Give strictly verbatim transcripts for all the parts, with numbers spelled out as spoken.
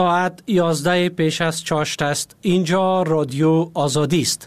ساعت یازده پیش از چاشت است. اینجا رادیو آزادی است.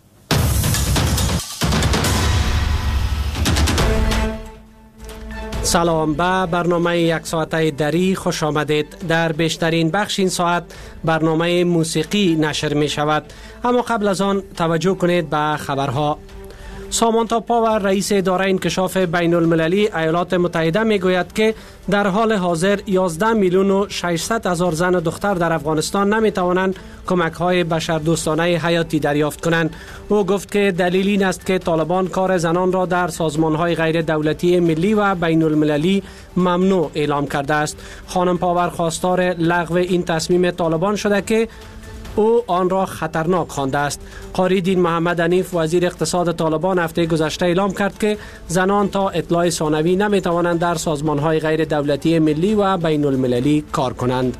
سلام، به برنامه یک ساعته دری خوش آمدید. در بیشترین بخش این ساعت برنامه موسیقی نشر می شود، اما قبل از آن توجه کنید به خبرها. سامانتا پاور، رئیس اداره انکشاف بین المللی ایالات متحده می گوید که در حال حاضر یازده میلیون و ششصد هزار زن و دختر در افغانستان نمی توانند کمک های بشردوستانه حیاتی دریافت کنند. او گفت که دلیل این است که طالبان کار زنان را در سازمان های غیر دولتی ملی و بین المللی ممنوع اعلام کرده است. خانم پاور خواستار لغو این تصمیم طالبان شده که او آن را خطرناک خوانده است. قاری دین محمد حنیف، وزیر اقتصاد طالبان، هفته گذشته اعلام کرد که زنان تا اطلاع ثانوی نمی توانند در سازمان‌های غیر دولتی ملی و بین المللی کار کنند.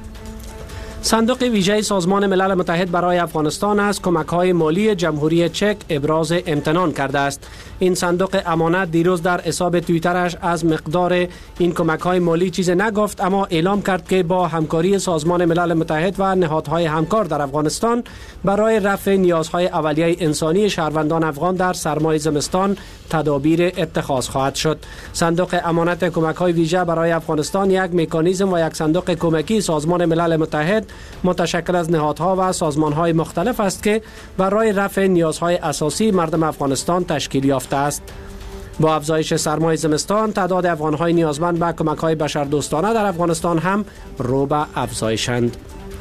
صندوق ویژه سازمان ملل متحد برای افغانستان از کمک‌های مالی جمهوری چک ابراز امتنان کرده است. این صندوق امانت دیروز در حساب توییترش از مقدار این کمک‌های مالی چیزی نگفت، اما اعلام کرد که با همکاری سازمان ملل متحد و نهادهای همکار در افغانستان برای رفع نیازهای اولیه انسانی شهروندان افغان در سرمای زمستان تدابیر اتخاذ خواهد شد. صندوق امانت کمک‌های ویژه برای افغانستان یک مکانیزم و یک صندوق کمکی سازمان ملل متحد متشکل از نهادها و سازمان‌های مختلف است که برای رفع نیازهای اساسی مردم افغانستان تشکیل یافته است. با افزایش سرمای زمستان، تعداد افغان‌های نیازمند به کمک‌های بشردوستانه در افغانستان هم رو به افزایشند.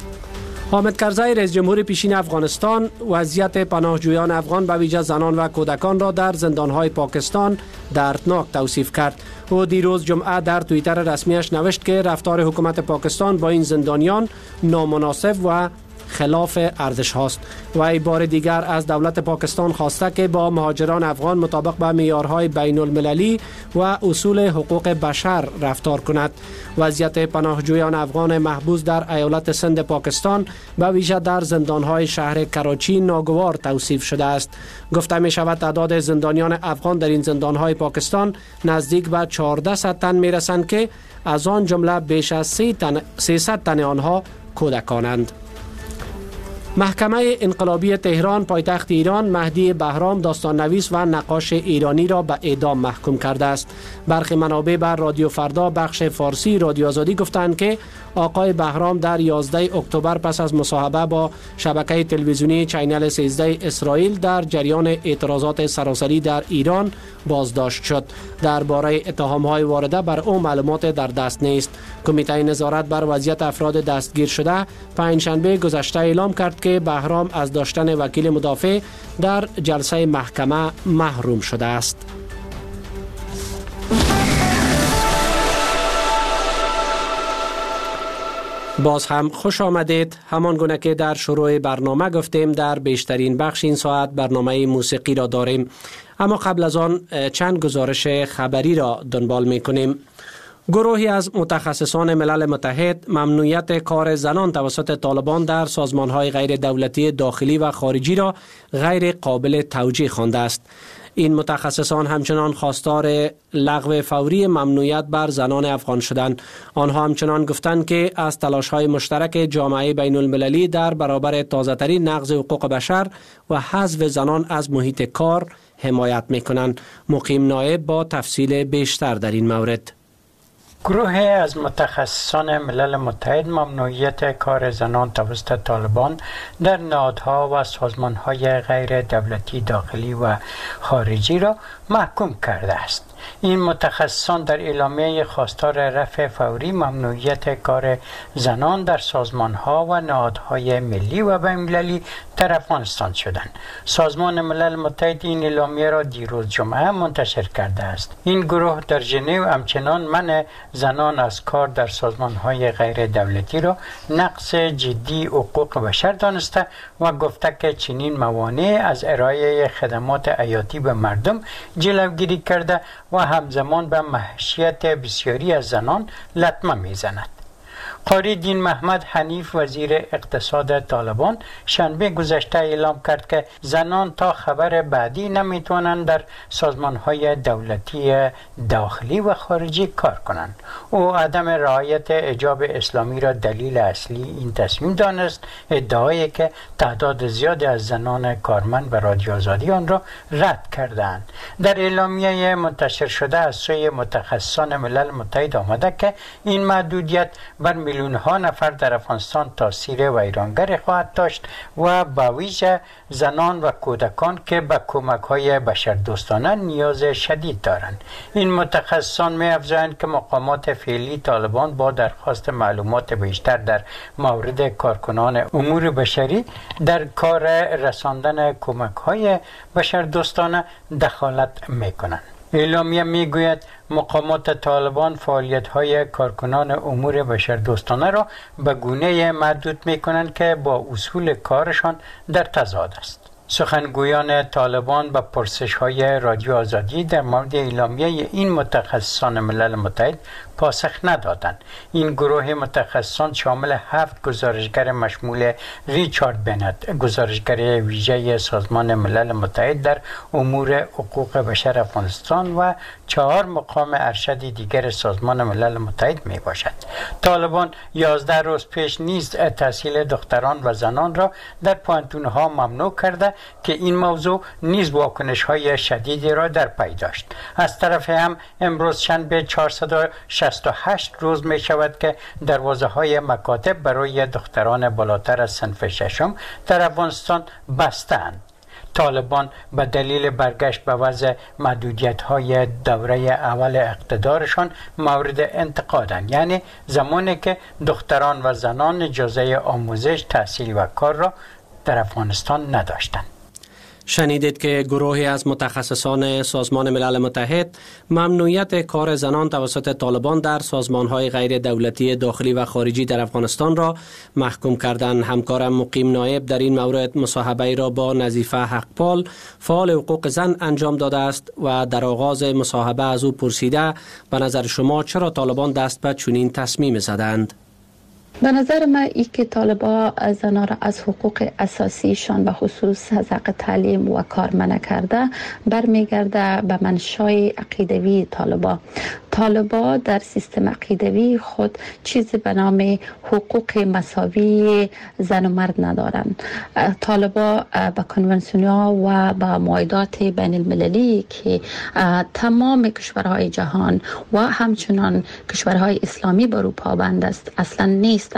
حامد کرزی، رئیس جمهور پیشین افغانستان، وضعیت پناهجویان افغان به ویژه زنان و کودکان را در زندان‌های پاکستان دردناک توصیف کرد. او دیروز جمعه در توییتر رسمیش نوشت که رفتار حکومت پاکستان با این زندانیان نامناسب و خلاف ارزش هاست. و بار دیگر از دولت پاکستان خواسته که با مهاجران افغان مطابق با معیارهای بین المللی و اصول حقوق بشر رفتار کند. وضعیت پناهجویان افغان محبوس در ایالت سند پاکستان به ویژه در زندانهای شهر کراچی ناگوار توصیف شده است. گفته می شود تعداد زندانیان افغان در این زندانهای پاکستان نزدیک به چهارده صد تن می رسند که از آن جمله بیش از سیصد تن آنها کودکانند. محکمه انقلابی تهران، پایتخت ایران، مهدی بهرام، داستان نویس و نقاش ایرانی را به اعدام محکوم کرده است. برخی منابع بر رادیو فردا بخش فارسی رادیو آزادی گفتند که آقای بهرام در یازده اکتبر پس از مصاحبه با شبکه تلویزیونی چینل سیزده اسرائیل در جریان اعتراضات سراسری در ایران بازداشت شد. درباره اتهام‌های وارده بر او معلومات در دست نیست. کمیته نظارت بر وضعیت افراد دستگیر شده پنجشنبه گذشته اعلام کرد که بهرام از داشتن وکیل مدافع در جلسه محکمه محروم شده است. باز هم خوش آمدید. همان گونه که در شروع برنامه گفتیم، در بیشترین بخش این ساعت برنامه موسیقی را داریم، اما قبل از آن چند گزارش خبری را دنبال می کنیم. گروهی از متخصصان ملل متحد ممنوعیت کار زنان توسط طالبان در سازمان‌های غیر دولتی داخلی و خارجی را غیر قابل توجیه خوانده است. این متخصصان همچنان خواستار لغو فوری ممنوعیت بر زنان افغان شدند. آنها همچنان گفتند که از تلاش‌های مشترک جامعه بین المللی در برابر تازه‌ترین نقض حقوق بشر و حذف زنان از محیط کار حمایت می‌کنند. مقیم نایب با تفصیل بیشتر در این مورد. گروه از متخصصان ملل متحد ممنوعیت کار زنان توسط طالبان در نهادها و سازمان‌های غیر دولتی داخلی و خارجی را محکوم کرده است. این متخصصان در اعلامیه خواستار رفع فوری ممنوعیت کار زنان در سازمان‌ها و نهادهای ملی و بین‌المللی در افغانستان شدند. سازمان ملل متحد این اعلامیه را دیروز جمعه منتشر کرده است. این گروه در ژنو همچنان منع زنان از کار در سازمان‌های غیر دولتی را نقض جدی حقوق بشر دانسته و گفته که چنین موانع از ارائه خدمات حیاتی به مردم جلوگیری کرده و همزمان به معیشت بسیاری از زنان لطمه می‌زند. قاری دین محمد حنیف وزیر اقتصاد طالبان شنبه گذشته اعلام کرد که زنان تا خبر بعدی نمیتونند در سازمان‌های دولتی داخلی و خارجی کار کنند. او عدم رعایت حجاب اسلامی را دلیل اصلی این تصمیم دانست، ادعایی که تعداد زیادی از زنان کارمند و رادیو آزادی آن را رد کردند. در اعلامیه منتشر شده از سوی متخصصان ملل متحد آمده که این محدودیت بر میلیون ها نفر در افغانستان تاثیر ویرانگر خواهد داشت و با ویژه زنان و کودکان که به کمک های بشردوستانه نیاز شدید دارند. این متخصصان می افزایند که مقامات فعلی طالبان با درخواست معلومات بیشتر در مورد کارکنان امور بشری در کار رساندن کمک های بشردوستانه دخالت می کنند. اعلامیه می گوید مقامات طالبان فعالیت های کارکنان امور بشردوستانه را به گونه محدود می کنند که با اصول کارشان در تضاد است. سخنگویان طالبان به پرسش های رادیو آزادی در مورد اعلامیه این متخصصان ملل متحد پاسخ ندادند. این گروه متخصصان شامل هفت گزارشگر مشمول ریچارد بنت، گزارشگر ویژه سازمان ملل متحد در امور حقوق بشر افغانستان و چهار مقام ارشد دیگر سازمان ملل متحد می باشد. طالبان یازده روز پیش نیز تحصیل دختران و زنان را در پوهنتون‌ها ممنوع کرده که این موضوع نیز واکنش های شدیدی را در پی داشت. از طرف هم امروز شنبه چهارصد و شصت و هشت روز می شود که دروازه های مکاتب برای دختران بالاتر از صنف ششم در افغانستان بستند. طالبان به دلیل برگشت به وضع محدودیت های دوره اول اقتدارشان مورد انتقادند، یعنی زمانی که دختران و زنان اجازه آموزش، تحصیل و کار را در افغانستان نداشتند. شنیدید که گروهی از متخصصان سازمان ملل متحد ممنوعیت کار زنان توسط طالبان در سازمان‌های غیر دولتی داخلی و خارجی در افغانستان را محکوم کردند. همکارم مقیم نایب در این مورد مصاحبه را با نظیفه حقپال فعال حقوق زن انجام داده است و در آغاز مصاحبه از او پرسیده به نظر شما چرا طالبان دست به چنین تصمیم زدند؟ به نظر من ای که طالبا زنان را از حقوق اساسیشان به خصوص از حق تعلیم و کار منع کرده برمیگرده به منشای عقیدوی طالبا. طالبا در سیستم عقیدوی خود چیزی به نام حقوق مساوی زن و مرد ندارند. طالبا به کنونسیون‌ها و به معاهدات بین المللی که تمام کشورهای جهان و همچنان کشورهای اسلامی بر او پابند است اصلا نیست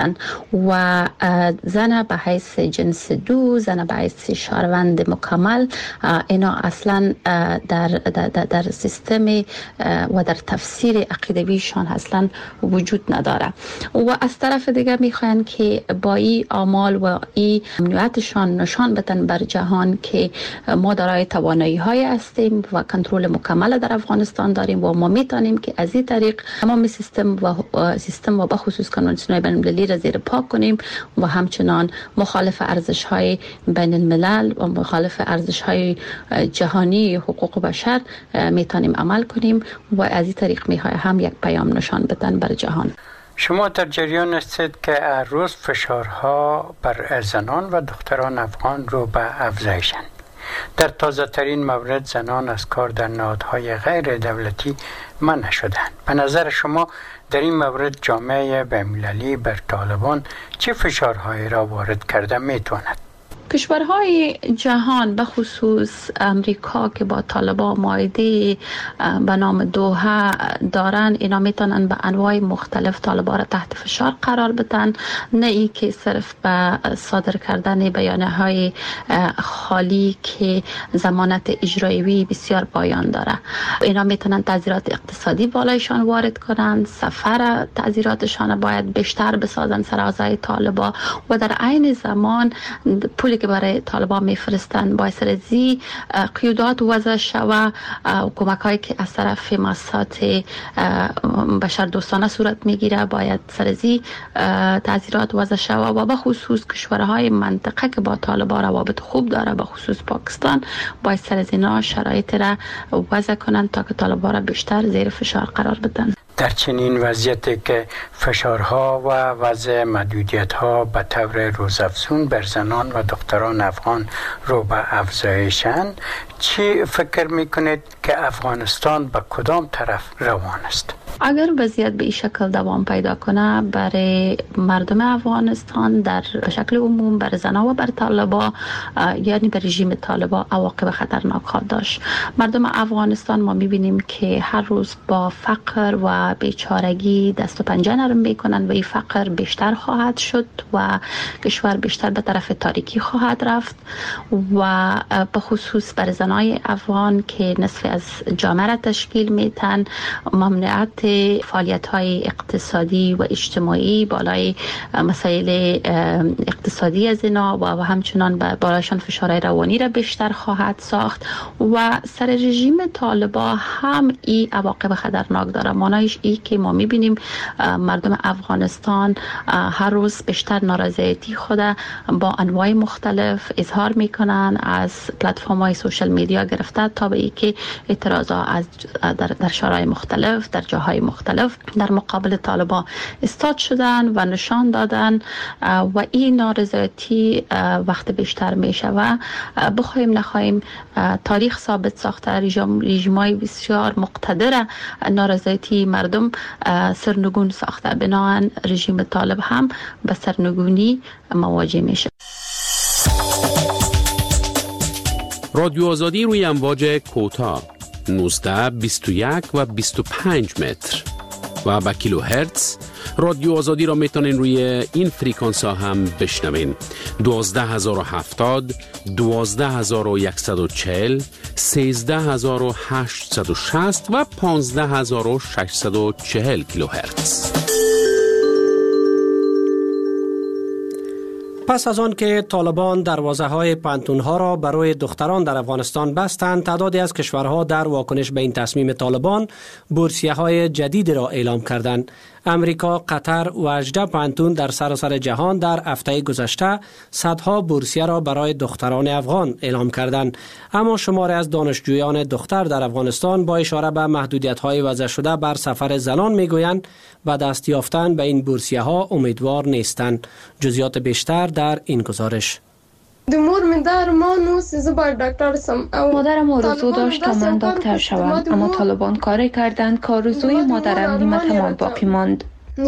و زن به حیث جنس دو، زن به حیث شهروند مکمل، اینا اصلا در, در, در سیستم و در تفسیر عقیدویشان اصلا وجود نداره. و از طرف دیگر میخواین که با این اعمال و این ممنوعیتشان نشان بدن بر جهان که ما دارای توانایی های هستیم و کنترل مکمل در افغانستان داریم و ما میتونیم که از این طریق تمام سیستم و سیستم و بخصوص کنونسیون بین المللی را زیر پا کنیم و همچنان مخالف ارزش های بین الملل و مخالف ارزش های جهانی حقوق بشر میتونیم عمل کنیم و از این طریق میخواه هم یک پیام نشان بدن بر جهان. شما در جریان هستید که هر روز فشارها بر زنان و دختران افغان رو به افزایشند. در تازه ترین مورد زنان از کار در نهادهای غیر دولتی منع شدند. به نظر شما در این مورد جامعه بین‌المللی بر طالبان چه فشارهایی را وارد کرده میتواند؟ کشورهای جهان به خصوص امریکا که با طالبان معاهده به نام دوحه دارن، اینا میتونن به انواع مختلف طالبان را تحت فشار قرار بدن، نه ای که صرف به صادر کردن بیانیه های خالی که ضمانت اجرایی بسیار پایان داره. اینا میتونن تعزیرات اقتصادی بالایشان وارد کنن، سفر تعزیراتشان باید بیشتر بسازن سر اعضای طالبان و در عین زمان پولی که برای طالبان میفرستن باید سرزی قیودات وضع شوه، کمک هایی که از طرف مؤسسات بشردوستانه صورت میگیره باید سرزی تعزیرات وضع شوه و به خصوص کشورهای منطقه که با طالبان روابط خوب داره به خصوص پاکستان باید سرزینا شرایط را وضع کنن تا که طالبان را بیشتر زیر فشار قرار بدن. در چنین وضعیتی که فشارها و وضع محدودیت‌ها به طور روزافزون بر زنان و دختران افغان رو به افزایشند، چی فکر میکنید که افغانستان به کدام طرف روان است؟ اگر وضعیت به این شکل دوام پیدا کنه، برای مردم افغانستان در شکل عموم، برای زنان و برای طالبا، یعنی برای رژیم طالبا عواقب خطرناک خواهد داشت. مردم افغانستان ما میبینیم که هر روز با فقر و بیچارگی دست و پنجه نرم میکنن و این فقر بیشتر خواهد شد و کشور بیشتر به طرف تاریکی خواهد رفت و به خصوص برای زنای افغان که نصف از جامعه را تشکیل میتن، ممنوعیت فعالیت‌های اقتصادی و اجتماعی، بالای مسائل اقتصادی از اینا و همچنان بالایشان فشارهای روانی را بیشتر خواهد ساخت و سر رژیم طالبا هم این عواقب خطرناک داره. معنیش ای که ما می‌بینیم مردم افغانستان هر روز بیشتر نارضایتی خود با انواع مختلف اظهار میکنن، از پلتفرم‌های سوشال میدیا گرفته تا به ای که اعتراضات از در در شورای مختلف، در جاهای مختلف در مقابل طالبان استاد شدن و نشان دادن و این نارضایتی وقت بیشتر میشه و بخوایم نخواهیم تاریخ ثابت ساخته رژیم‌های بسیار مقتدر نارضایتی مردم سرنگون ساخته، بنابراین رژیم طالب هم به سرنگونی مواجه میشه. رادیو آزادی روی امواج کوتاه نوزده، بیست و یک و بیست و پنج متر و با کیلو هرتز. رادیو آزادی را میتونین روی این فریکانس ها هم بشنوین: دوازده هزار و هفتاد، دوازده هزار و صد و چهل، سیزده هزار و هشتصد و شصت و پانزده هزار و ششصد و چهل کیلو هرتز. پس از آن که طالبان دروازه های پانتون ها را برای دختران در افغانستان بستند، تعدادی از کشورها در واکنش به این تصمیم طالبان بورسیه های جدید را اعلام کردند. امریکا، قطر و هجده پانتون در سراسر جهان در هفته گذشته صدها بورسیه را برای دختران افغان اعلام کردند. اما شماری از دانشجویان دختر در افغانستان با اشاره به محدودیت‌های وضع شده بر سفر زنان میگویند و دست یافتن به این بورسیه ها امیدوار نیستند. جزئیات بیشتر در این گزارش. مادرم آرزو داشت تا من دکتر شوم، اما طالبان کاری کردند که آرزوی مادرم نیمه تمام باقی ماند.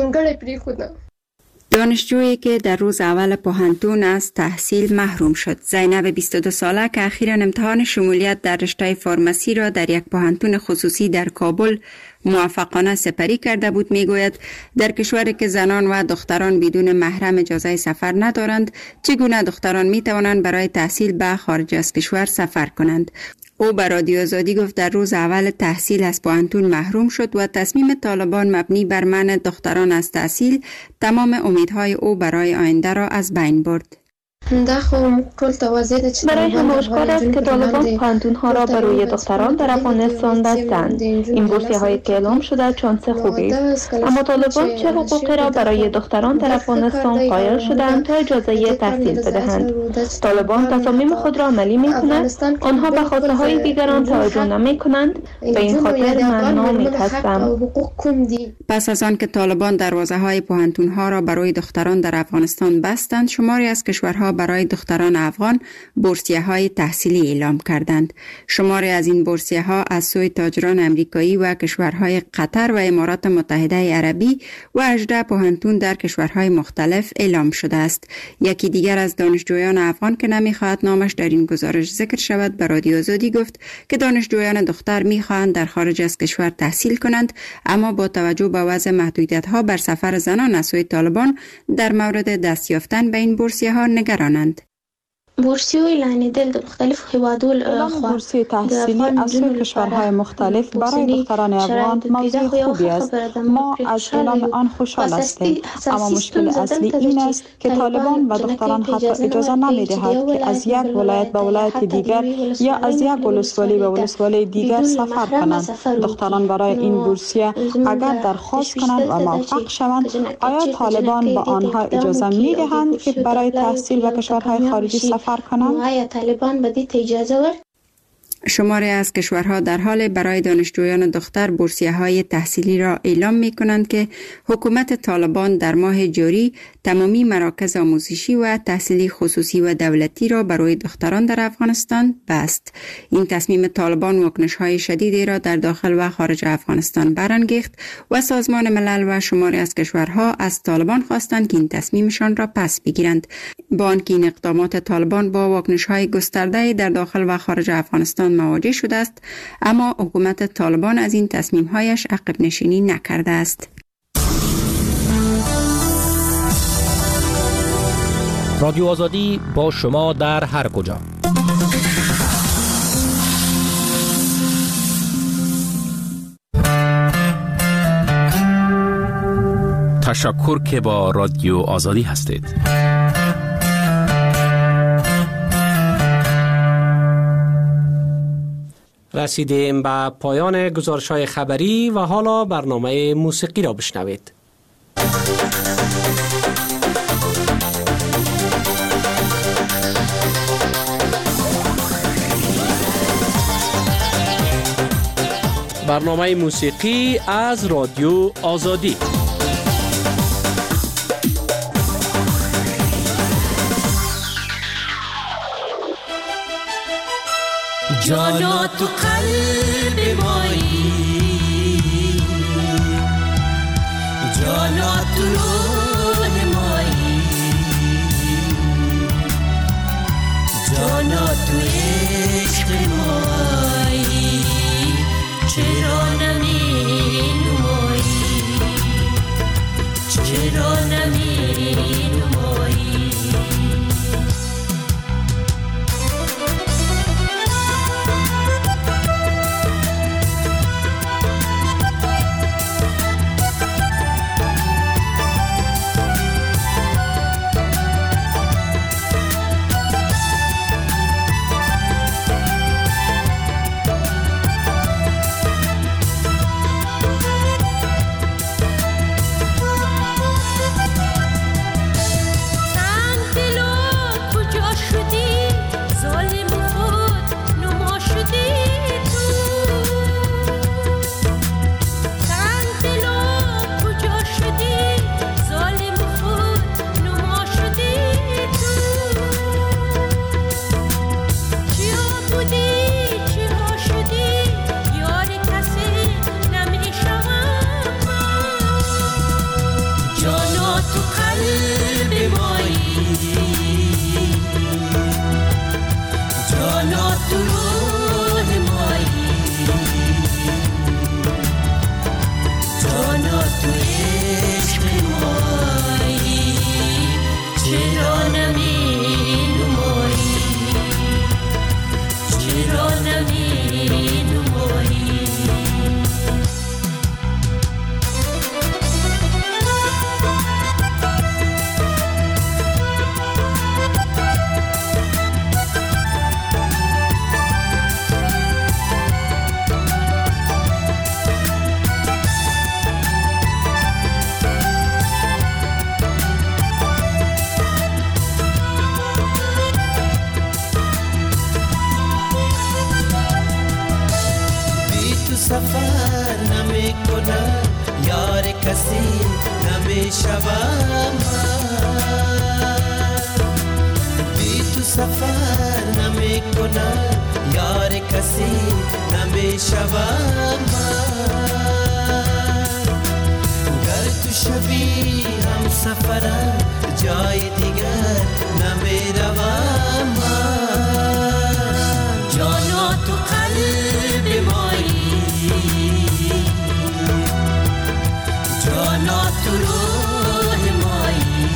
دانشجویی که در روز اول پوهنتون از تحصیل محروم شد. زینب بیست و دو ساله که اخیراً امتحان شمولیت در رشته فارمسی را در یک پوهنتون خصوصی در کابل موفقانه سپری کرده بود میگوید در کشوری که زنان و دختران بدون محرم اجازه سفر ندارند، چگونه دختران می توانند برای تحصیل به خارج از کشور سفر کنند. او به رادیو آزادی گفت در روز اول تحصیل از پوهنتون محروم شد و تصمیم طالبان مبنی بر منع دختران از تحصیل تمام امیدهای او برای آینده را از بین برد. برای هم آشکار است که طالبان پوهنتون‌ها را برای دختران در افغانستان بستند. این بورسیه هایی که اعلام شده چانس خوبی است، اما طالبان چه حقوقی را برای دختران در افغانستان قائل شدند تا اجازه تحصیل بدهند؟ طالبان تصامیم خود را عملی می‌کنند، آنها به خواسته های دیگران توجه نمی‌کنند. به این خاطر من ناامید هستم. پس از آن که طالبان دروازه های پوهنتون‌ها را برای دختران در افغانستان بستند، شماری از کشورها برای دختران افغان بورسیه های تحصیلی اعلام کردند. شماری از این بورسیه ها از سوی تاجران امریکایی و کشورهای قطر و امارات متحده عربی و هجده پوهنتون در کشورهای مختلف اعلام شده است. یکی دیگر از دانشجویان افغان که نمیخواهد نامش در این گزارش ذکر شود به رادیو آزادی گفت که دانشجویان دختر میخواهند در خارج از کشور تحصیل کنند، اما با توجه به وضع محدودیت ها بر سفر زنان از سوی طالبان در مورد دست یافتن به این بورسیه ها نگرانند. بورسیه تحصیلی از سوی کشورهای مختلف برای دختران افغان موضوع خوبی است. ما از اعلام آن خوشحال هستیم، اما مشکل اصلی این است که طالبان و دختران حتی اجازه نمی‌دهد که از یک ولایت به ولایت دیگر یا از یک ولسوالی به ولسوالی دیگر سفر کنند. دختران برای این بورسیه اگر درخواست کنند و موفق شوند، آیا طالبان به آنها اجازه می‌دهند که برای تحصیل به کشورهای خارجی سفر کنند؟ طالبان بدید اجازه ورد؟ شماری از کشورها در حال برای دانشجویان دختر بورسیه‌های تحصیلی را اعلام می کنند که حکومت طالبان در ماه جاری تمامی مراکز آموزشی و تحصیلی خصوصی و دولتی را برای دختران در افغانستان بست. این تصمیم طالبان واکنش‌های شدیدی را در داخل و خارج افغانستان برانگیخت و سازمان ملل و شماری از کشورها از طالبان خواستند که این تصمیمشان را پس بگیرند. با آنکه این اقدامات طالبان با واکنش‌های گسترده در داخل و خارج افغانستان مواجه شده است، اما حکومت طالبان از این تصمیم‌هایش عقب نشینی نکرده است. رادیو آزادی با شما در هر کجا. تشکر که با رادیو آزادی هستید. رسیدیم به پایان گزارش‌های خبری و حالا برنامه موسیقی را بشنوید. برنامه موسیقی از رادیو آزادی. جانا تو قلب مایی، جانا تو روح مایی، جانا تو عشق مایی، چرا نمی نمایی، چرا نمی نمایی. سفر نمی کنه یار کسی نمی شوم، بی تو سفر نمی کنه یار کسی نمی شوم. گر تو شوی هم سفرم جای دیگر نمی روم. جانا تو قلب مایی، جانا تو روح مایی،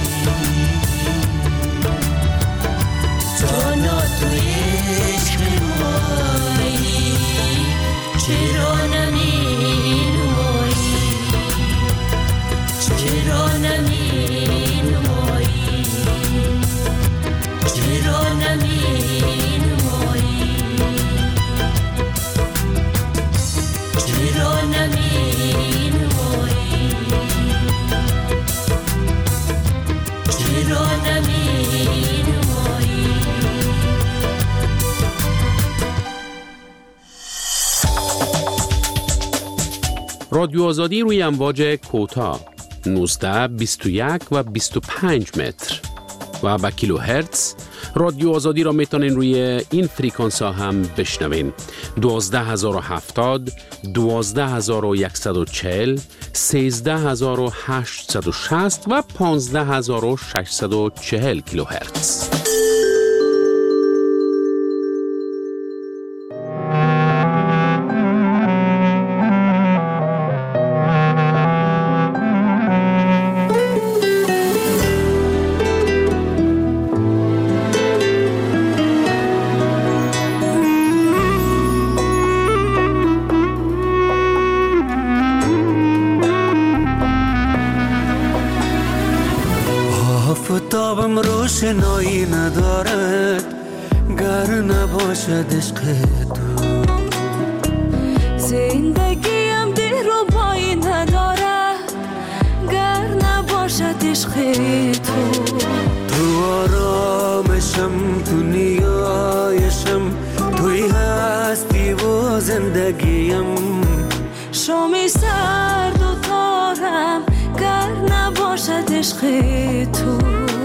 جانا تو عشق مایی، چرا نمی نمایی، چرا نمی نمایی، چرا نمی نمایی، چرا نمی نمایی، چرا نمی نمایی. رادیو آزادی روی امواج کوتاه نوزده بیست و یک و بیست و پنج متر و با کیلو هرتز. رادیو آزادی را میتونین روی این فریکانس ها هم بشنوین: دوازده هزار و هفتاد، دوازده هزار و صد و چهل، سیزده هزار و هشتصد و شصت و پانزده هزار و ششصد و چهل کیلو هرتز. آفتابم روشنایی ندارد گر نباشد عشق تو. زندگیم دلربایی ندارد گر نباشد عشق تو. تو آرامشم، تو نیایشم، توی هستی و زندگیم. شامی سرد و تارم گر نباشد عشق تو.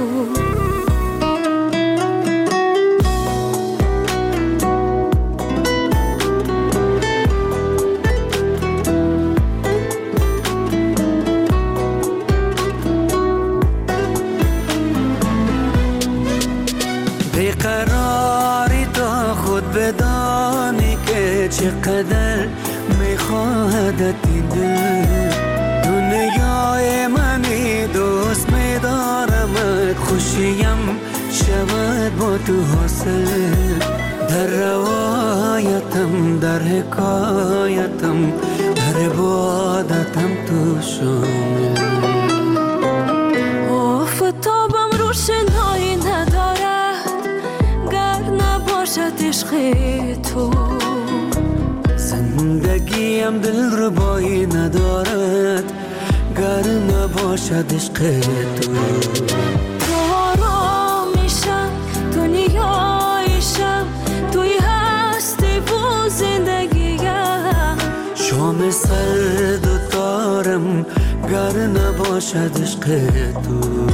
بیقراری تا خود بدانی که چقدر میخواهدت این دل. دنیای منی دوست میدارمت، خوشیم شود با تو حاصل. در روایتم، در حکایتم، در عبادتم تو شامل. آفتابم روشنایی ندارد گر نباشد عشق تو. زندگیم دلربایی ندارد گر نباشد عشق تو. تو آرامیشم، تو نیایشم، توی هستی و زندگیم. شام سرد و تارم گر نباشد عشق تو.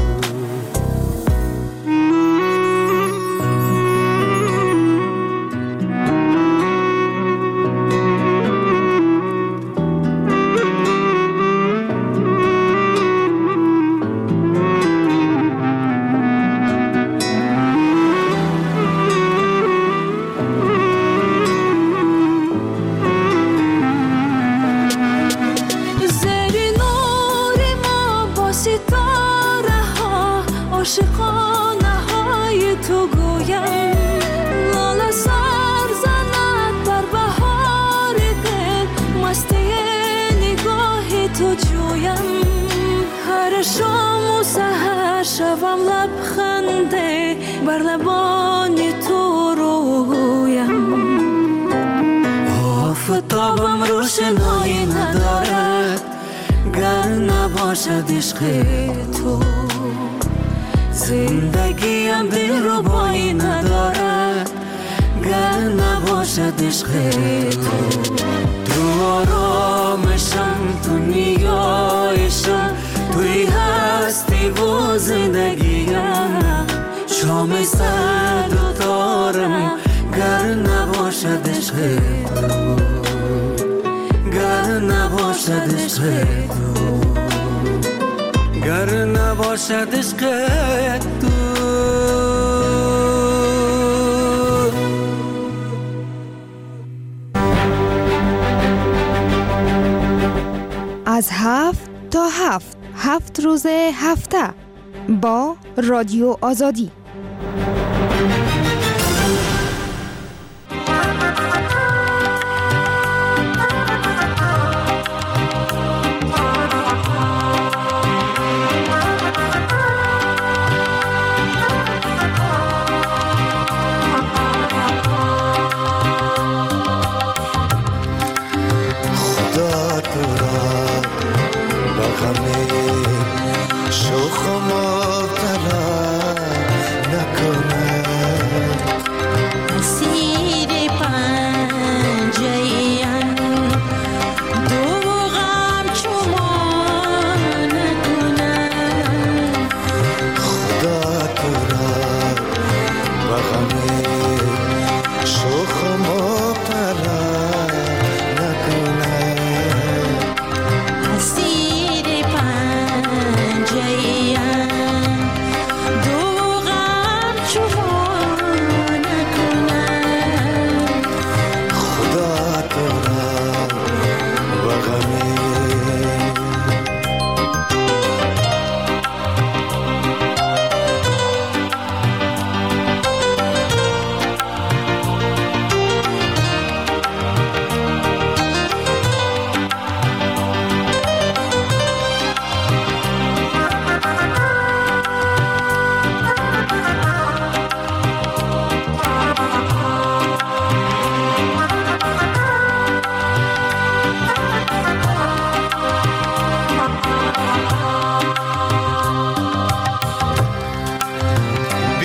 عاشقانه های تو گویم، لاله سر زند بر بهار دل، مستی نگاه تو جویم. هر شام و سحر شوم لبخنده بر لبان تو رویم. آفتابم روشنایی ندارد گر نباشد عشق تو. زندگیم دلربایی ندارد گر نباشد عشق تو. تو آرامشم، تو نیایشم، توی هستی و زندگیم. شام سرد و تارم گر نباشد عشق تو. گر نباشد عشق تو. گر نباشد عشق تو. از هفت تا هفت هفت روز هفته با رادیو آزادی.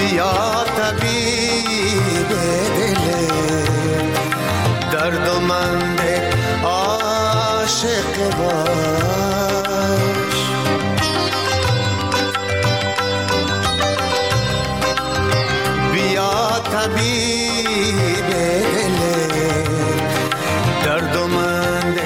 بیا طبیب دل دردمند عاشق باش. بیا طبیب دل دردمند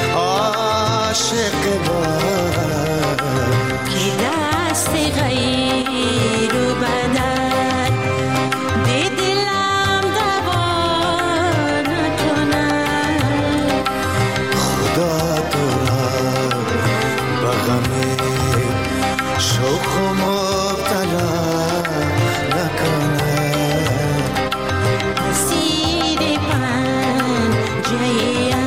عاشق باش. که دست غیر و بدن به دلم دوا نکنن. خدا تو را به غم شوق و مبتلا نکنن. اسیر پنجه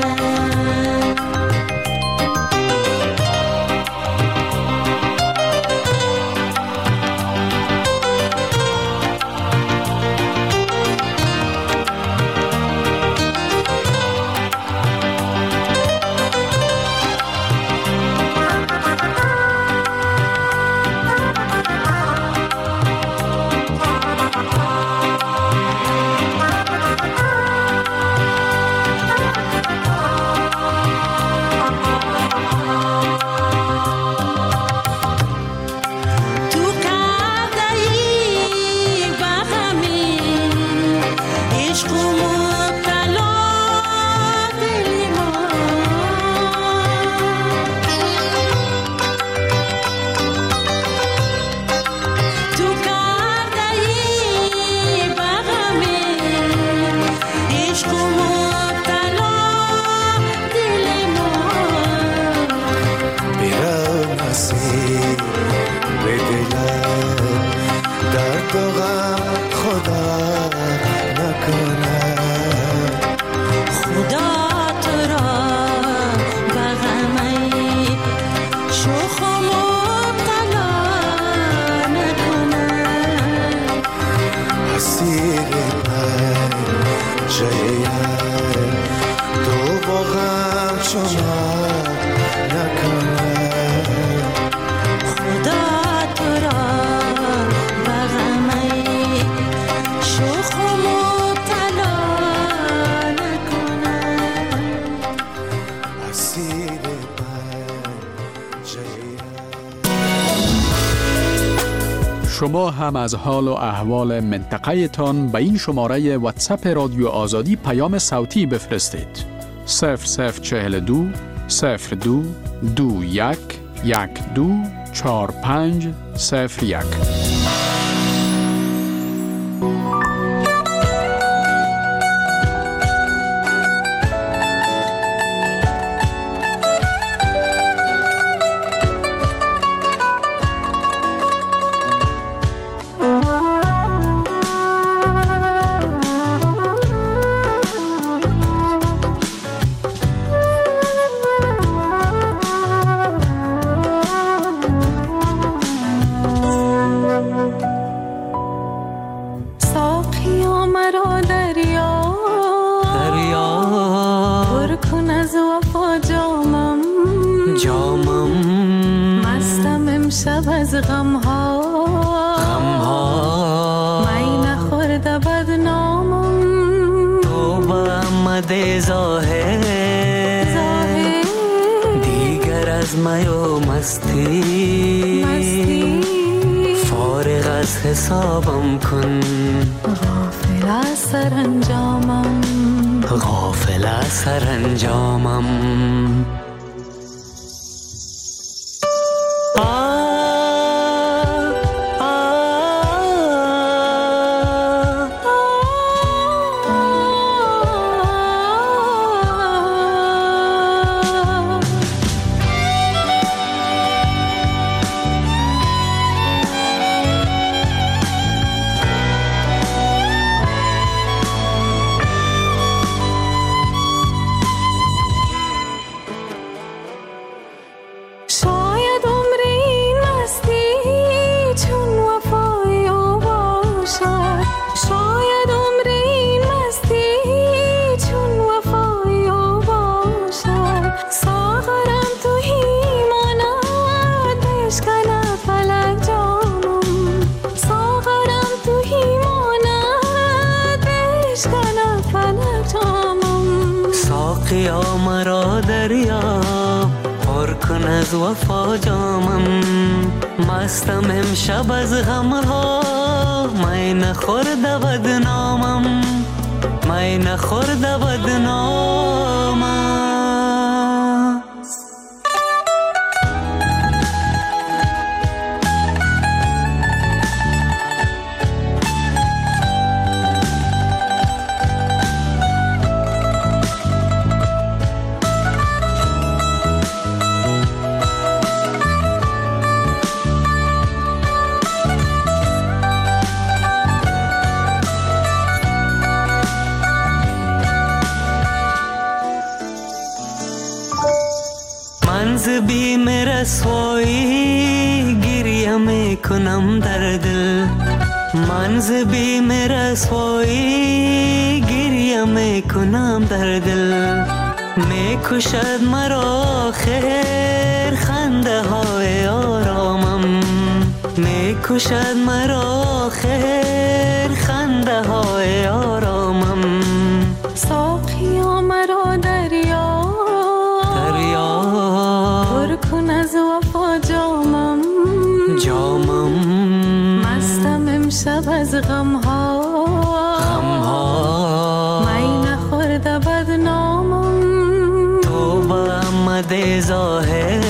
شما هم از حال و احوال منطقه تان به این شماره واتساپ رادیو آزادی پیام صوتی بفرستید. صفر صفر چهل دو صفر دو دو یک یک دو چهار پنج صفر یک. حسابم کن غافل از سرانجامم غافل از سرانجامم شاید عمری ساقیا مرا دریا پر کن از وفا جامم مستم امشب از غمها می نخورده بدنامم می نخورده بدنامم منز بیم رسوایی گریه میکنم در دل منز بیم رسوایی گریه میکنم در دل میکشد مرا خیر خنده های آرامم میکشد مرا خیر خنده های آرامم ساقیا مرا دریا پر کن از وفا جامم جامم مستم امشب از غمها غمها می نخورده بدنامم تو با آمده ظاهر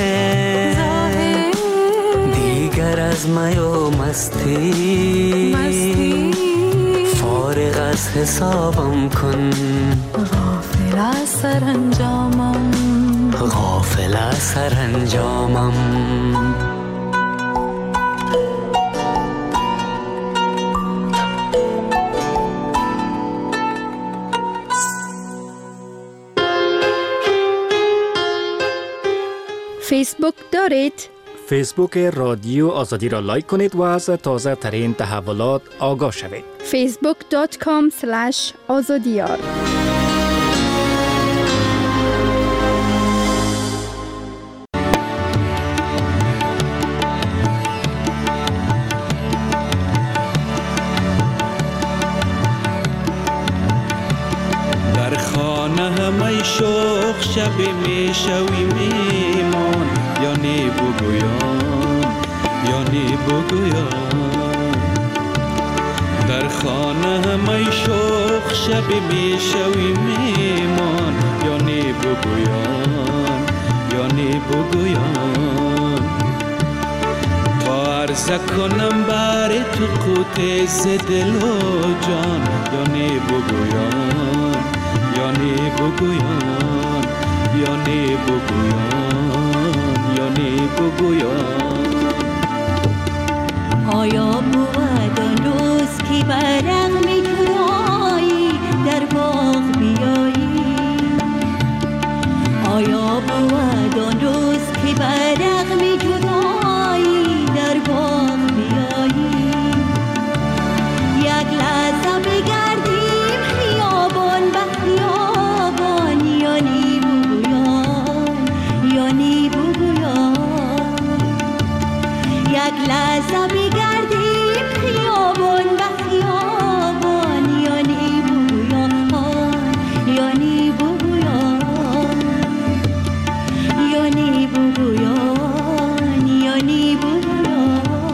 دیگر از می و مستی مستی فارغ از حسابم کن غافل از سرانجامم غافل از سرانجامم فیسبوک دارید؟ فیسبوک رادیو آزادی را لایک کنید و از تازه ترین تحولات آگاه شوید. فیسبوک دات کام اسلش آزادیار. در خانه همه شوق شب می شوی میمان یعنی بگویان یعنی بگویان در خانه همه شوق شب می شوی میمان یعنی بگویان یعنی بگویان تا عرضه کنم بر تو قوت ز دل و جان یعنی بگویان یعنی بگویان یعنی بگویان یعنی بگویان آیا بود آن روز که برق می جدایی در باغ بیایی آیا بود آن روز که برق می جدایی در باغ بیایی یک لحظه بگردیم خیابان به خیابان یعنی بگویان یعنی بگویان یک لحظه بگردیم خیابان به خیابان یعنی بگویان یعنی بگویان یعنی بگویان یعنی بگویان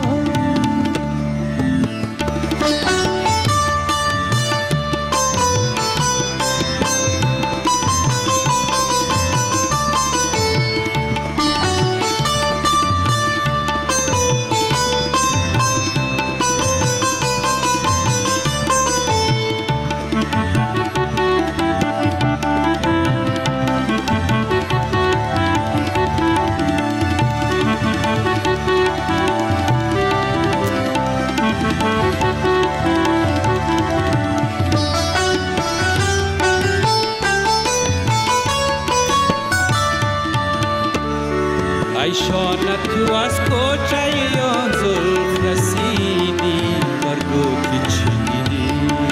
ای شانه تو از کوچه آن زلف رسیدی برگو که چی دیدی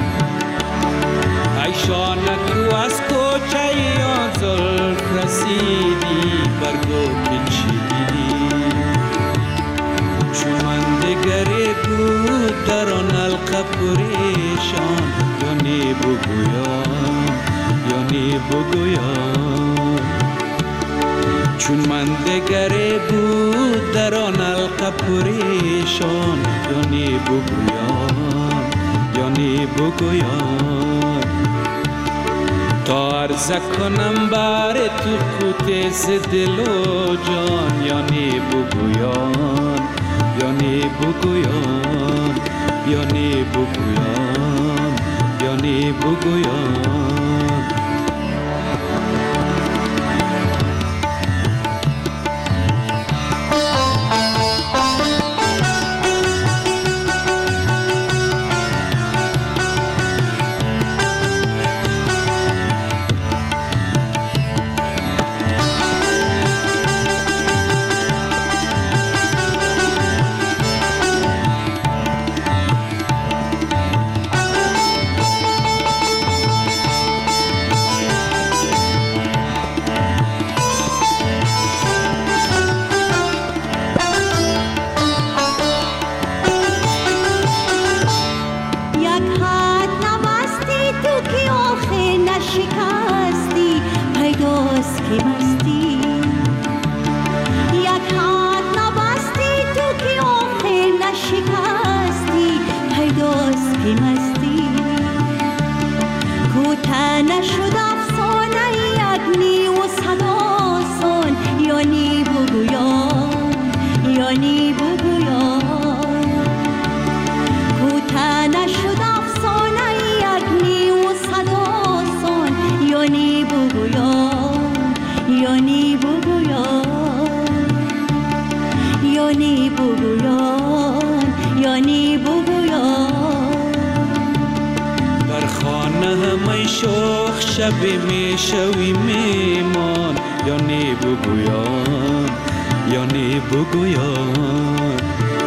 ای شانه تو از کوچه آن زلف رسیدی برگو که چی دیدی چون من دگری بود در آن حلقه پریشان یعنی بگویان یعنی یعنی بگویان چون من دگره بود در آن حلقه پریشان یعنی بگویان یعنی بگویان تا عرضه کنم بر تو قوت ز دل و جان یعنی بگویان یعنی بگویان یعنی بگویان یعنی بگویان شب می شوی میمان یعنی بگویان یعنی بگویان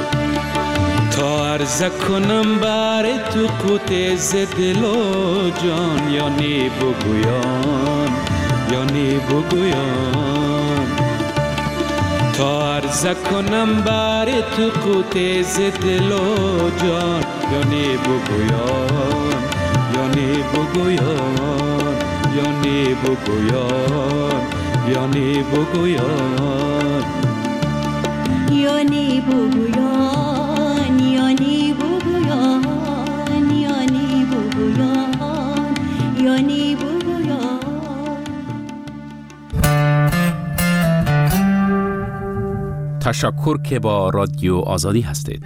تا عرضه کنم بر تو قوت ز دل و جان یعنی بگویان یعنی بگویان تا عرضه کنم بر تو قوت ز دل و جان یعنی بگویان یعنی بگویان یعنی بگویان یعنی بگویان یعنی بگویان یعنی بگویان یعنی بگویان یعنی بگویان تشکر که با رادیو آزادی هستید.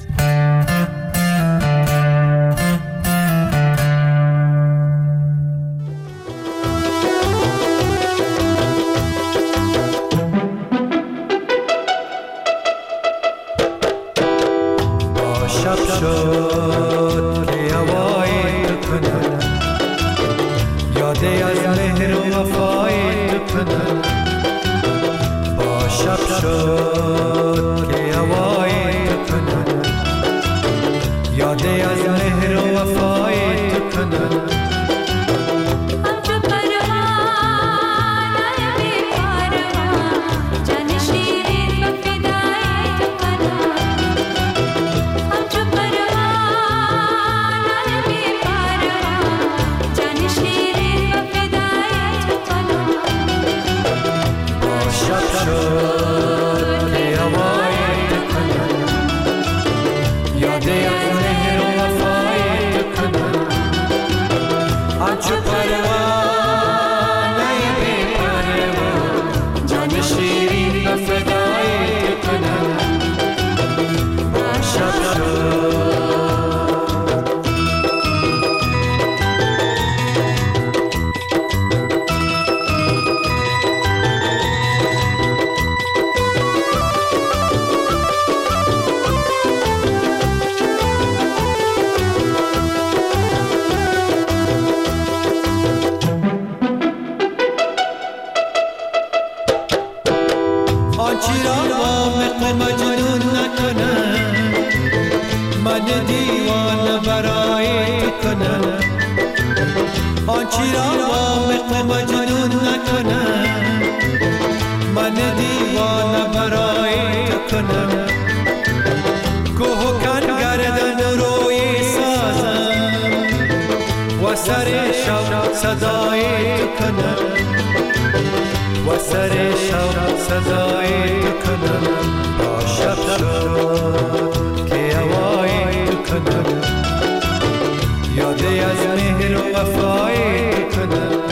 سر شب صدای هوای تو کنم و سر شب صدای تو کنم با شب شد که هوای تو کنم یادی از مهر و وفای تو کنم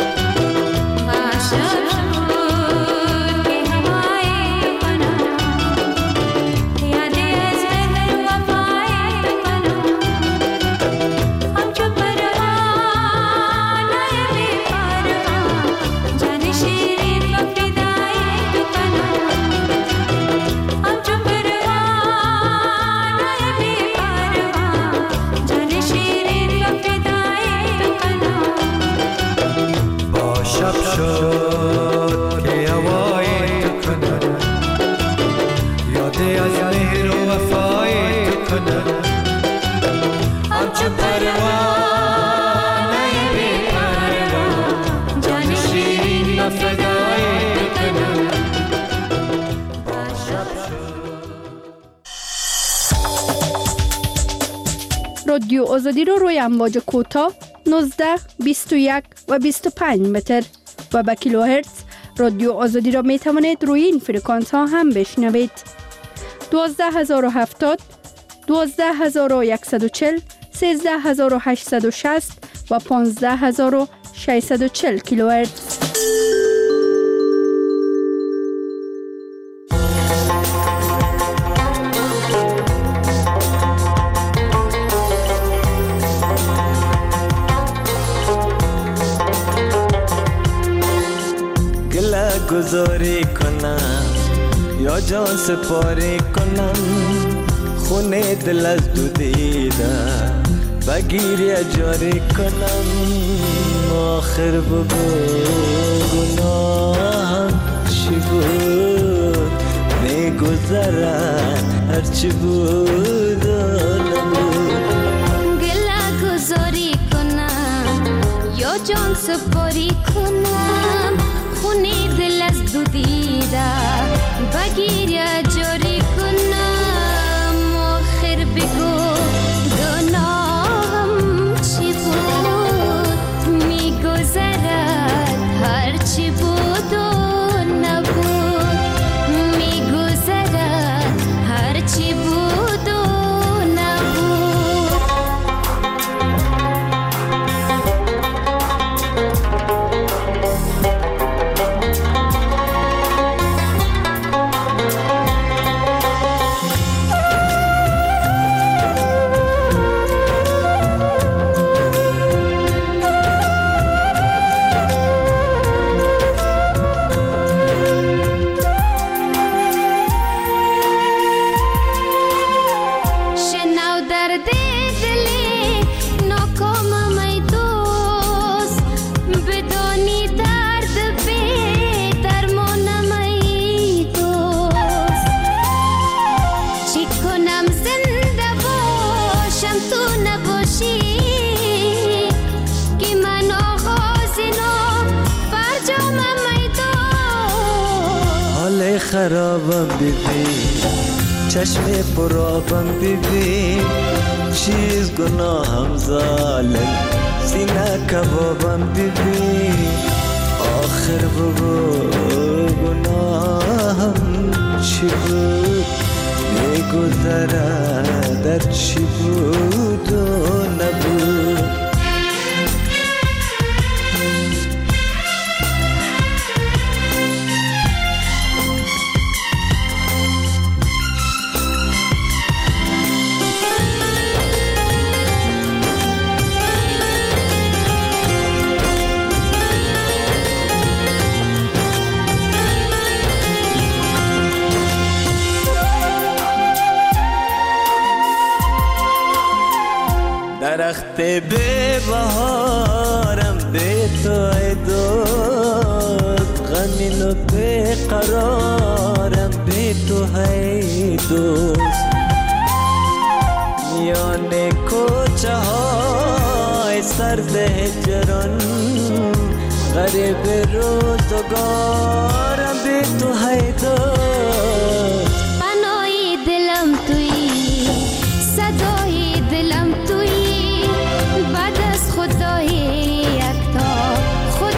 رادیو آزادی رو روی امواج کوتاه نوزده، بیست و یک و بیست و پنج متر و با کیلوهرتز رادیو آزادی را می توانید روی این فرکانس ها هم بشنوید. دوازده هزار و هفتاد، دوازده هزار و صد و چهل، سیزده هزار و هشتصد و شصت و پانزده هزار و ششصد و چهل کیلوهرتز. گذاری کنم یا جان سپاری کنم خونه دل از دو دیده بگیری جاری کنم آخر بگو گناهم چی بود میگذرد هرچی بود و نبود گله گذاری کنم یا جان سپاری کنم خونه دل از دو دیده بگیر یا جاری کنم آخر بگو گناهم چی بود میگذرد هر چی بود و نبود میگذرد هر چی بود و نبود خرابم ببین چشم پرابم ببین چیز گناهم ظالم سینه کبابم ببین آخر بگو گناهم چی بود میگذره در چی بود و نبود درخت به بهارم به تو ای دوست غمین و به قرارم به تو ای دوست میان کوچه های سرد هجران غریب روزگارم به تو ای دوست پناهی دلم تویی صدای دلم تویی بعد از خدای یکتا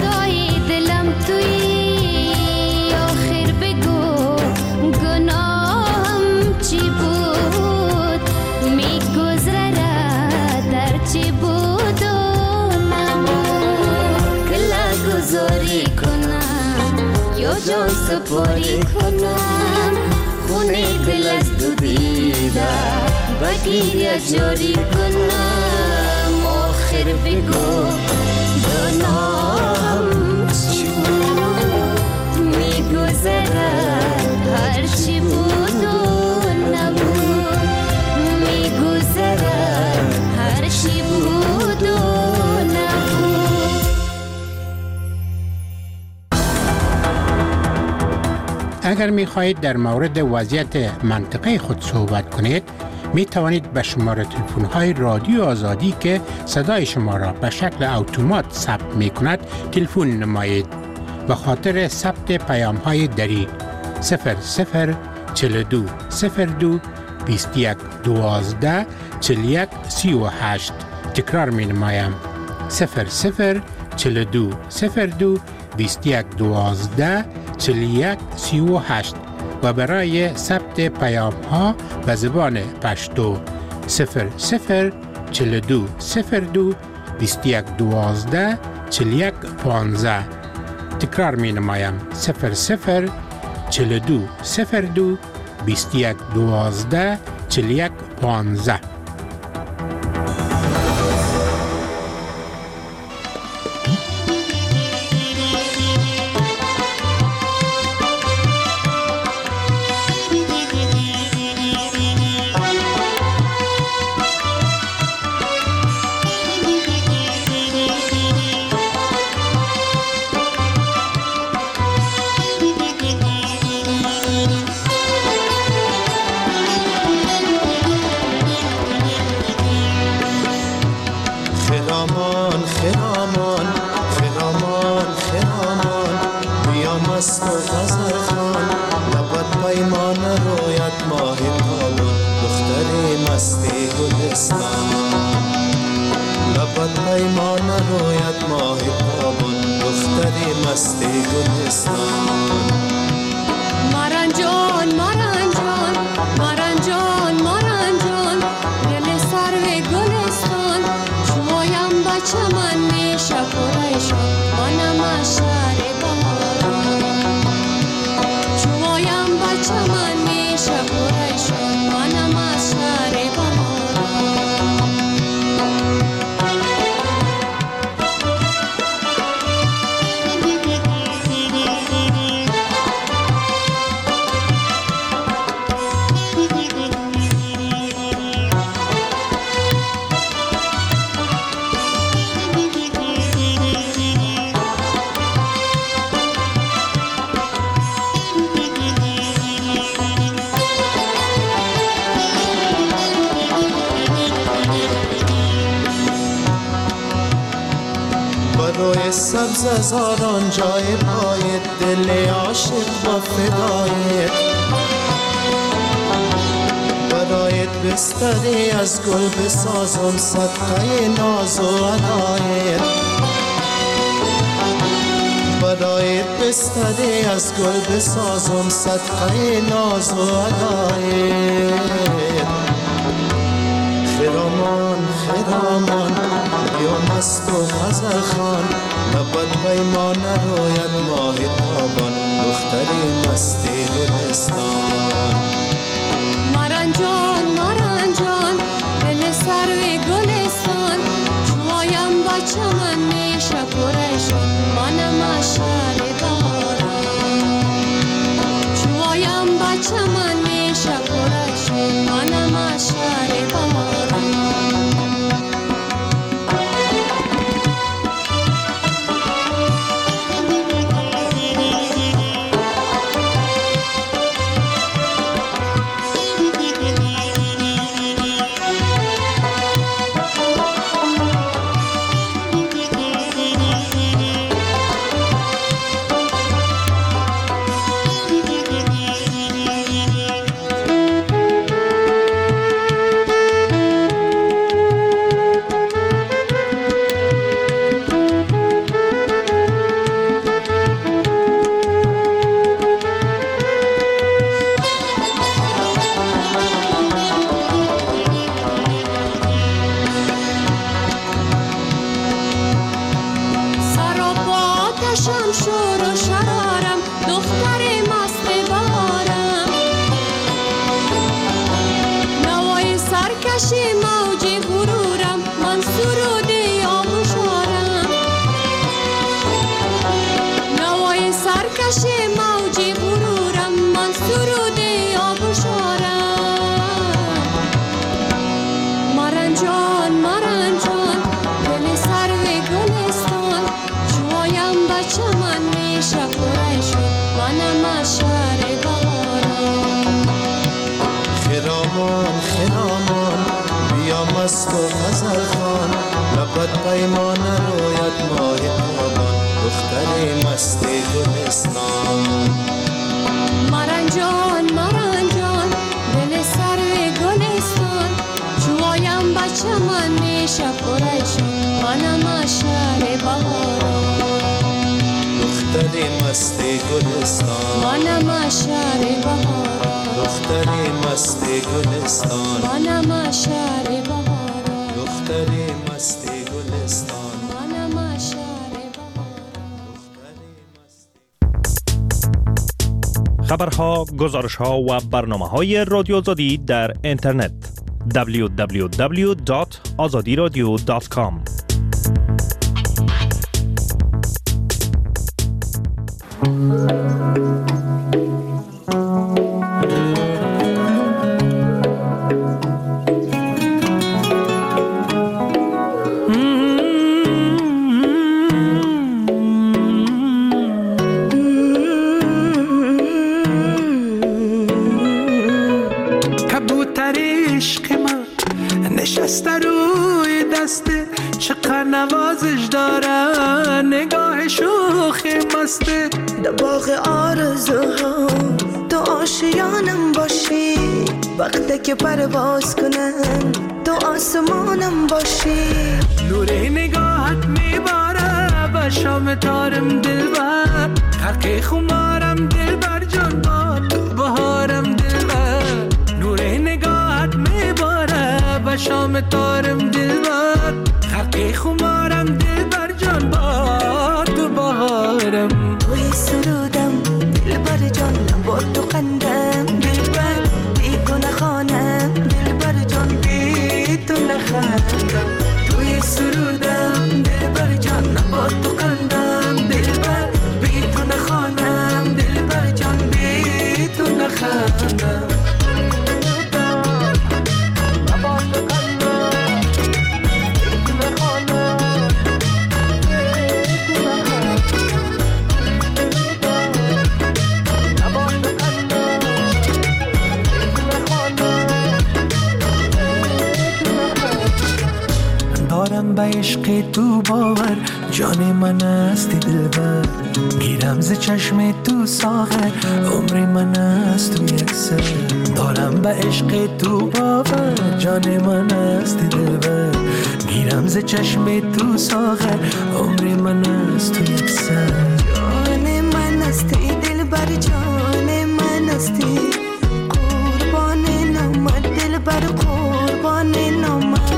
جان سپاری کنم خونه دل از دو دیده بگیر جاری کنم آخر بگو دنام چی بود میگذرد هرچی بود و نبود میگذرد هرچی بود و نبود. اگر می خواهید در مورد وضعیت منطقه خود صحبت کنید می توانید به شماره تلفن های رادیو آزادی که صدای شما را به شکل اتومات ثبت می کند تلفن نمایید. به خاطر ثبت پیام های دری صفر صفر چهل و دو صفر دو بیست و یک دوازده چهل و یک سی و هشت. تکرار می نمایم صفر صفر چهل و دو صفر دو بیست و یک دوازده چهل و یک سی و هشت و برای ثبت پیام ها به زبان پشتو صفر صفر چهل و دو صفر دو بیست و یک دوازده چهل و یک پانزده. تکرار می نمایم صفر صفر چهل و دو صفر دو بیست و یک دوازده چهل و یک پانزده. سبز هزاران جای پای دل عاشق با فدایت برایت بستری از گل بسازم صدقه ناز و ادایت برایت بستری از گل بسازم صدقه ناز و ادایت. خرامان خرامان یا مست و غزل خان نبود پیمان روید ماه تابان دختری مستی گلستان. ماران جان ماران جان دل سروی گلستان چوایم با چمن میشه پرشان منم اشعار بهاران چوایم با چمن میشه پرشان منم اشعار بهاران. نظر خان لبت پیمان رویت ماه تابان دختر مست گلستان مرنجان مرنجان دل سر گلستان چوایم بچه من میشه پرشان منم شهر بهاران دختر مست گلستان منم شهر بهاران دختر مست گلستان منم شهر بهاران دختر مست گلستان منم شهر خبرها، گزارشها و برنامه‌های رادیو آزادی در اینترنت دبلیو دبلیو دبلیو دات آزادی رادیو دات کام. نشسته روی دسته چقدر نوازش داره نگاه شوخی مسته در باغ آرزوها تو آشیانم باشی وقتی که پرواز کنم تو آسمانم باشی نور نگاهت میباره به شام تارم دلبر حقی خمارم دلبر جان با تو بهارم دلبر نور نگاهت میباره به شام تارم دلبر حقی خمارم دلبر جان با تو بهارم توی سرودم دلبر جان با تو قندم دلبر بی تو نخوانم دلبر جان بی تو نخندم توی سرودم دلبر جان با تو قندم دلبر بی تو نخوانم دلبر جان بی تو نخندم دارم به عشق تو باور جان من هستی دلبر گیرم ز چشم تو ساغر عمر من است تو یک سر دارم به عشق تو باور جان من هستی دلبر گیرم ز چشم تو ساغر عمر من است تو یک سر جان من هستی دلبر جان من هستی قربان نامت دلبر قربان نامت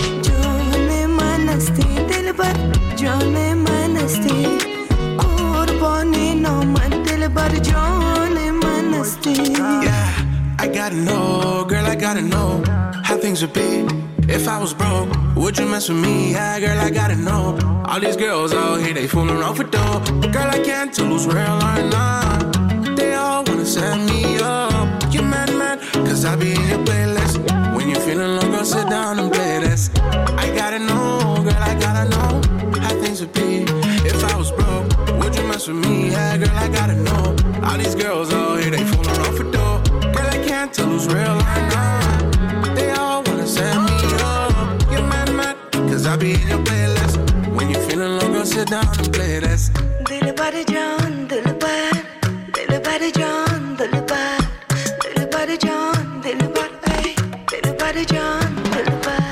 دلبر جان من هستی قربانی نامت دلبر جان من هستی I gotta know, girl, I gotta know how things would be if I was broke. Would you mess with me? Yeah, girl, I gotta know. All these girls out here, they fooling around for dough. Girl, I can't tell who's real or not. They all wanna set me up. You mad, mad, cause I be in your playlist. When you're feeling low, girl, sit down and play this. I gotta know, girl, I gotta know how things would be if I was broke. Would you mess with me? Yeah, girl, I gotta know. All these girls out here, they fooling around for dough. Girl, I can't tell who's real or not. They all wanna set me up. You're mad, mad, cause I be in your playlist. When you're feeling low, girl, sit down and play this. دلبر جان دلبر دلبر جان دلبر دلبر جان دلبر ای دلبر جان دلبر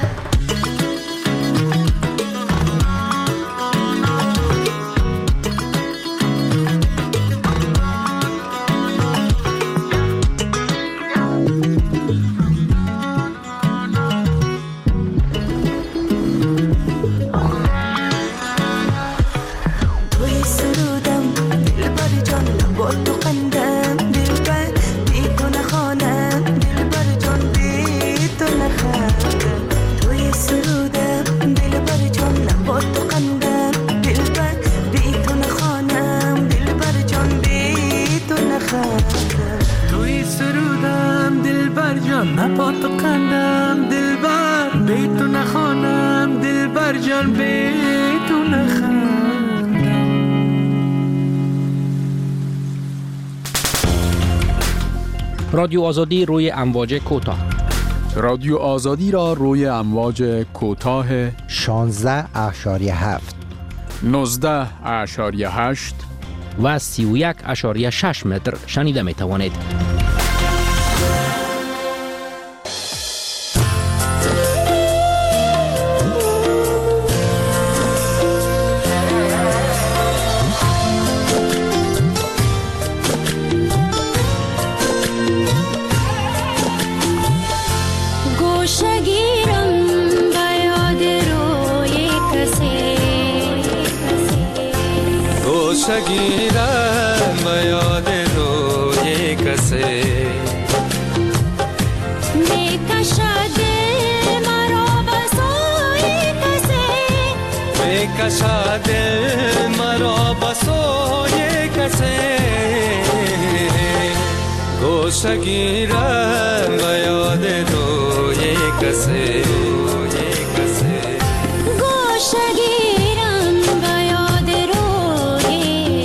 توی سرودم دلبر جان نبا تو قندم دلبر بی تو نخوانم دلبر جان بی تو نخوانم. رادیو آزادی روی امواج کوتاه رادیو آزادی را روی امواج کوتاه شانزده اشاریه هفت، نوزده اشاریه هشت و سی و یک اشاریه شش متر شنیده می توانید. شگیرم به یاد روی کسی میکشد مرا به سوی کسی میکشد مرا به سوی کسی گوشه گیرم به یاد روی کسی گوشه گیرم به یاد روی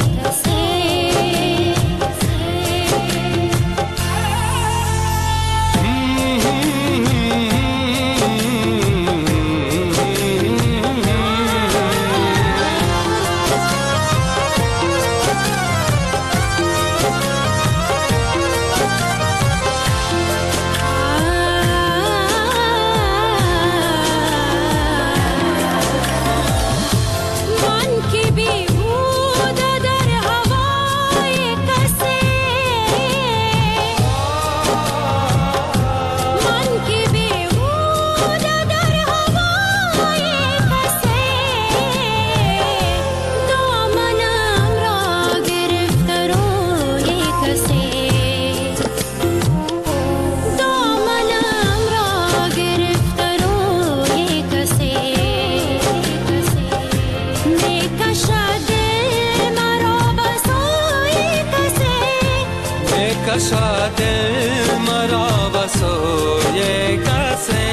کشد مرا به سوی کسی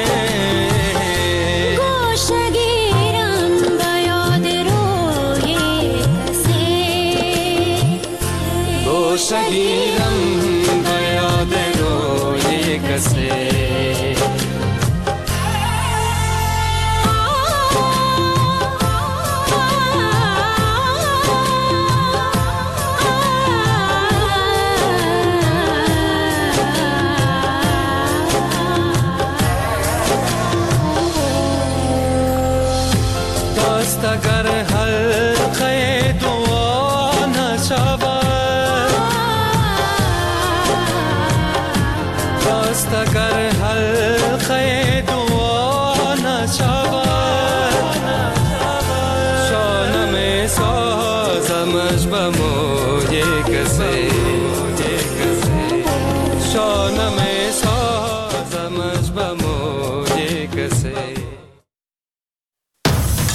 گوشه گیرم به یاد روی کسی گوشه گیرم به یاد روی کسی اگر حل